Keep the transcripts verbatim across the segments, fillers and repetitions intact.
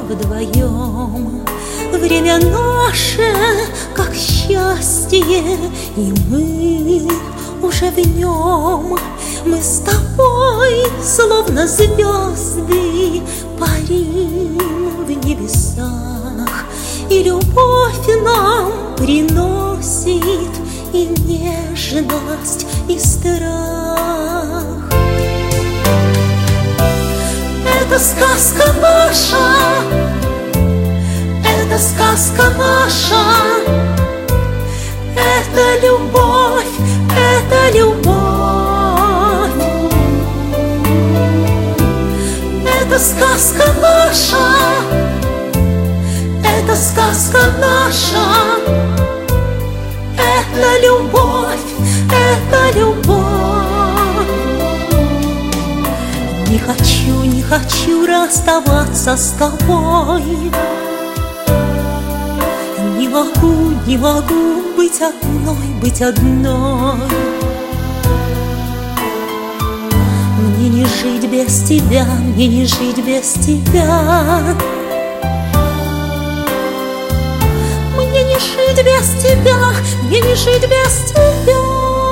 вдвоем. Время наше, как счастье, и мы уже в нем. Мы с тобой, словно звезды, парим в небесах, и любовь нам приносит и нежность, и страх. Это сказка наша, это сказка наша, это любовь, это любовь. Это сказка наша, это сказка наша, это любовь, это любовь. Не хочу, не хочу расставаться с тобой. Не могу, не могу быть одной, быть одной. Мне не жить без тебя, мне не жить без тебя. Мне не жить без тебя, мне не жить без тебя.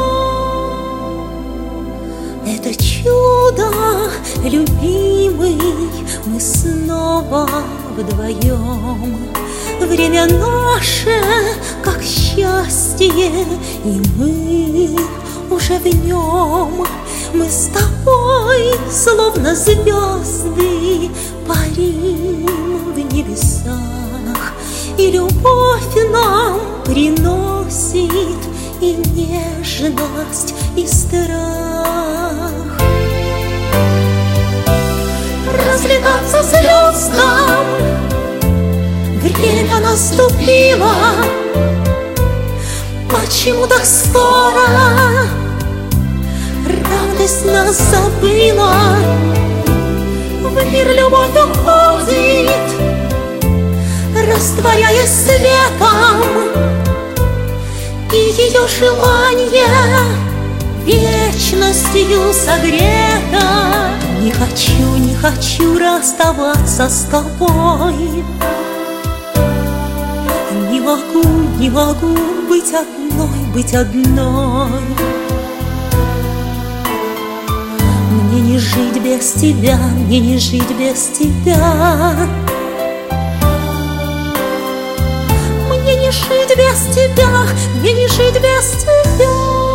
Это чудо, любимый, мы снова вдвоем. Время наше, как счастье, и мы уже в нем. Мы с тобой, словно звезды, парим в небесах, и любовь нам приносит и нежность, и страх. Разлетаться звездам время наступило. Почему так скоро радость нас забыла? В мир любовь уходит, растворяясь светом, и ее желание вечностью согрето. Не хочу, не хочу расставаться с тобой. Не могу, не могу быть одной, быть одной. Мне не жить без тебя, мне не жить без тебя. Мне не жить без тебя, мне не жить без тебя.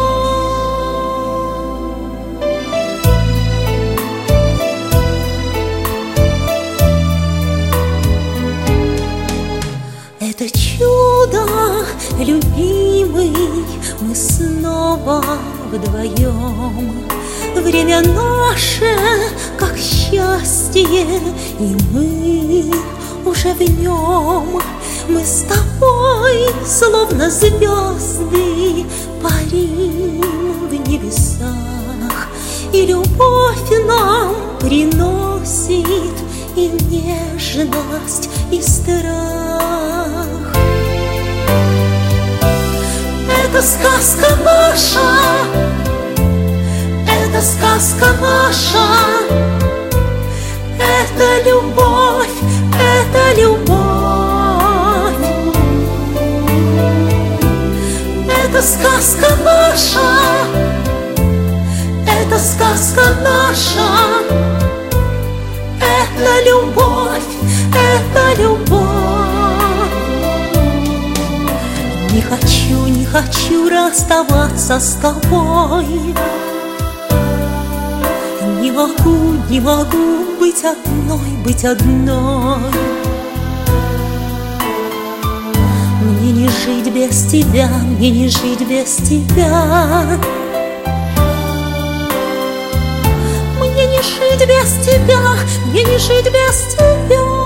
Это чудо, любимый, мы снова вдвоем. Время наше, как счастье, и мы уже в нем. Мы с тобой, словно звезды, парим в небесах, и любовь нам приносит и нежность, и страх. Это сказка наша, это сказка наша, это любовь, это любовь. Это сказка наша, это сказка наша, это любовь, это любовь. Не хочу, не хочу расставаться с тобой. Не могу, не могу быть одной, быть одной. Мне не жить без тебя, мне не жить без тебя. Мне не жить без тебя, мне не жить без тебя.